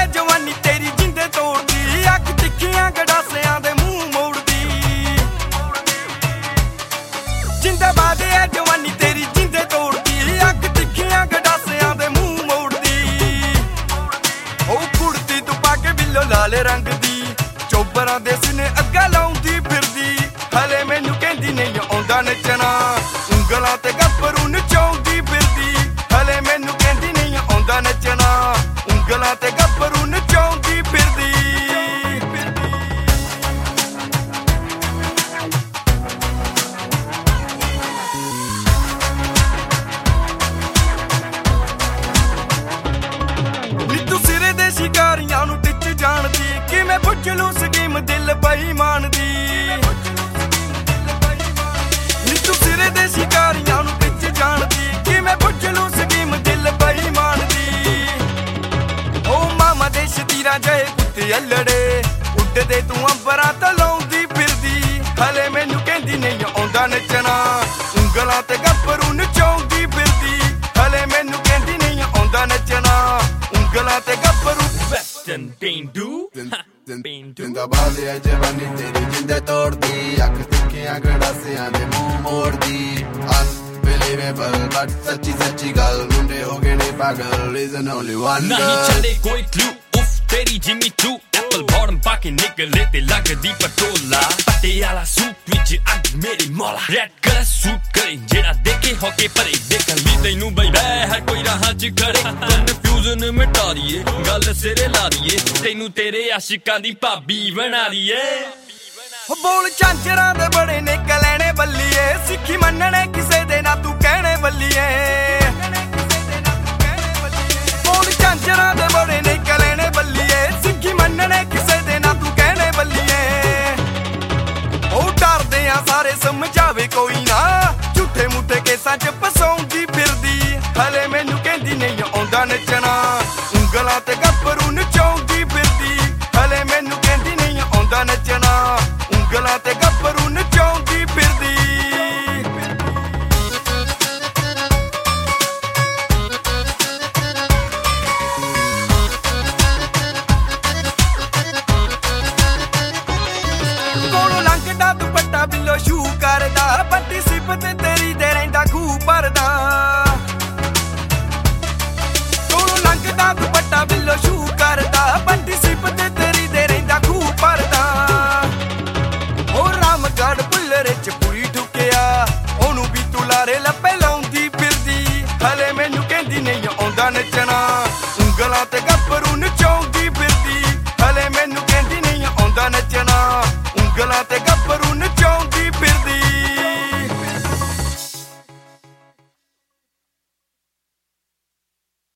ਜਵਾਨੀ ਤੇਰੀ ਜਿੰਦੇ ਤੋੜਦੀ ਅੱਖ ਤਿੱਖੀਆਂ ਗੜਾਸਿਆਂ ਦੇ ਮੂੰਹ ਮੋੜਦੀ ਜਿੰਦਾਬਾਦ ਐ ਜਵਾਨੀ ਤੇਰੀ ਜਿੰਦੇ ਤੋੜਦੀ ਅੱਖ ਤਿੱਖੀਆਂ ਗੜਾਸਿਆਂ ਦੇ ਮੂੰਹ ਮੋੜਦੀ ਉਹ ਕੁੜਤੀ ਤੂੰ ਪਾ ਕੇ ਬਿੱਲੋ ਲਾਲ ਰੰਗ ਦੀ ਚੋਬਰਾਂ ਦੇ ਸਿਨੇ ਅੱਗਾ ਲਾਉਂਦੀ ਫਿਰਦੀ ਹਲੇ ਮੈਨੂੰ ਕਹਿੰਦੀ ਨਹੀਂ ਆਉਂਦਾ ਨੱਚਣਾ ਉਂਗਲਾਂ ਤੇ ਗੱਭਰੂ ਨਚਾਉਂਦੀ ਫਿਰਦੀ ਹਲੇ ਮੈਨੂੰ ਕਹਿੰਦੀ ਨਹੀਂ ਆਉਂਦਾ ਨੱਚਣਾ ਉਂਗਲਾਂ ਤੇ ਗੱਭਰੂ ਨਚਾਉਂਦੀ ਫਿਰਦੀ ਨੀ ਤੂੰ ਸਿਰੇ ਦੇ ਸ਼ਿਕਾਰੀਆਂ ਨੂੰ ਟਿੱਚ ਜਾਣਦੀ ਕਿਵੇਂ ਪੁੱਛ ਲੂ ਸਕੀਮ ਦਿਲ ਬੇਈਮਾਨ ਦੀ ਨੀ ਤੂੰ ਸਿਰੇ ਦੇ ਸ਼ਿਕਾਰੀਆਂ ਨੂੰ ਟਿੱਚ ਜਾਣਦੀ ਕਿਵੇਂ ਪੁੱਛ ਲੂ ਸਕੀਮ ਦਿਲ ਬੇਈਮਾਨ ਦੀ ਓ ਮਾਮਾ ਦੇ ਸ਼ਤੀਰਾ ਜਏ ਕੁੱਤੇ ਅਲੜੇ ਉੱਡਦੇ ਤੂੰ ਅੰਬਰਾਂ ਤੇ ਲਾਉਂਦੀ ਫਿਰਦੀ ਹਲੇ ਮੈਨੂੰ ਕਹਿੰਦੀ ਨਹੀਂ ਆਉਂਦਾ ਨੱਚਣਾ ਉਂਗਲਾਂ ਤੇ ਗੱਭਰੂ ਨਚਾਉਂਦੀ ਫਿਰਦੀ ਹਲੇ ਮੈਨੂੰ ਕਹਿੰਦੀ ਨਹੀਂ ਆਉਂਦਾ ਨੱਚਣਾ ਉਂਗਲਾਂ ਤੇ ਗੱਭਰੂ ਜ਼ਿੰਦਾਬਾਦ ਐ ਜਵਾਨੀ ਤੇਰੀ ਜਿੰਦੇ ਤੋੜਦੀ ਅੱਖ ਤਿੱਖੀਆਂ ਗੜਾਸਿਆਂ ਦੇ ਮੂੰਹ ਮੋੜਦੀ Unbelievable but ਸੱਚੀ ਗੱਲ ਮੁੰਡੇ ਹੋ ਗਏ ਨੇ ਪਾਗਲ reason only one ਨਹੀਂ ਚੱਲੇ ਕੋਈ clue ਉਫ ਤੇਰੀ ਜਿਮੀ ਟੂ ਐਪਲ ਬਾਟਮ ਪਾ ਕੇ ਨਿਕਲੇ ਤੇ ਲੱਗਦੀ ਪਟੋਲਾ ਪਟਿਆਲਾ ਸੂਟ ਵਿੱਚ ਅੱਗ ਮੇਰੀ ਮੌਲਾ ਰੈਡ ਕਲਰ ਸੂਟ ਕਰੇ ਜਿਹੜਾ ਦੇਖੇ ਹੋ ਕੇ ਪਰੇ ਦੇਖਣ ਲਈ ਤੈਨੂੰ ਬਈ ਬੈ ਹਰ ਕੋਈ ਰਾਹਾਂ ਚ ਖੜੇ ਕਨਫਿਊਜ਼ਨ ਮਿਟਾ ਦੀਏ ਗੱਲ ਸਿਰੇ ਲਾ ਦੀਏ ਤੈਨੂੰ ਤੇਰੇ ਆਸ਼ਿਕਾਂ ਦੀ ਭਾਬੀ ਬਣਾ ਦੀਏ ਬੋਲ ਝਾਂਜਰਾਂ ਦੇ ਬੜੇ ਨੇ ਕਲੈਣੇ ਬੱਲੀਏ ਸਿੱਖੀ ਮੰਨਣੇ ਕਿਸੇ ਦੇ ਨਾ ਤੂੰ ਕਹਿਣੇ ਬੱਲੀਏ ਬੋਲ ਝਾਂਜਰਾਂ ਦੇ ਬੜੇ ਨੇ ਕਲੈਣੇ ਬੱਲੀਏ ਸਿੱਖੀ ਮੰਨਣੇ ਕਿਸੇ ਦੇ ਨਾ ਤੂੰ ਕਹਿਣੇ ਬੱਲੀਏ ਉਹ ਡਰਦੇ ਆ ਸਾਰੇ ਸਮਝਾਵੇ ਕੋਈ ਨਾ ਝੂਠੇ ਮੂਠੇ ਕੇਸਾਂ 'ਚ ਫਸਾਉਂਦੀ ਫਿਰਦੀ ਹਲੇ ਮੈਨੂੰ ਕਹਿੰਦੀ ਨਹੀਂ ਆਉਂਦਾ ਨੱਚਣਾ ਉਂਗਲਾਂ ਤੇ ਗੱਭਰੂ ਨਚਾਉਂਦੀ ਫਿਰਦੀ ਹਲੇ ਮੈਨੂੰ ਕਹਿੰਦੀ ਨਹੀਂ ਆਉਂਦਾ ਨੱਚਣਾ ਉਂਗਲਾਂ ਤੇ ਗੱਭਰੂ ਨਚਾਉਂਦੀ ਫਿਰਦੀ ਕੋਲੋਂ ਲੰਘਦਾ ਦੁਪੱਟਾ ਬਿੱਲੋ ਸ਼ੂ ਕਰਦਾ ਪੱਟੀ ਸਿਫਤ ਤੇਰੀ ਦੇ ਰਹਿੰਦਾ ਖੂਹ ਭਰਦਾ ਕੋਲੋਂ ਲੰਘਦਾ ਦੁਪੱਟਾ ਬਿੱਲੋ ਸ਼ੂ ਕਰਦਾ ਪੱਟੀ ਸਿਫਤ ਤੇਰੀ ਦੇ ਰਹਿੰਦਾ ਖੂਹ ਭਰਦਾ ਉਹ ਰਾਮਗੜ੍ਹ ਪੁੱਲਰੇ ਚ ਪੂਰੀ ਠੁਕਿਆ ਉਹਨੂੰ ਵੀ ਤੂੰ ਲਾਰੇ ਲੱਪੇ ਲਾਉਂਦੀ ਫਿਰਦੀ ਹਲੇ ਮੈਨੂੰ ਕਹਿੰਦੀ ਨਹੀਂ ਆਉਂਦਾ ਨੱਚਣਾ ਉਂਗਲਾਂ ਤੇ ਗੱਭਰੂ ਨਚਾਉਂਦੀ ਫਿਰਦੀ ਹਲੇ ਮੈਨੂੰ ਕਹਿੰਦੀ ਨਹੀਂ ਆਉਂਦਾ ਨੱਚਣਾ ਉਂਗਲਾਂ ਤੇ ਗੱਭਰੂ ਨਚਾਉਂਦੀ ਫਿਰਦੀ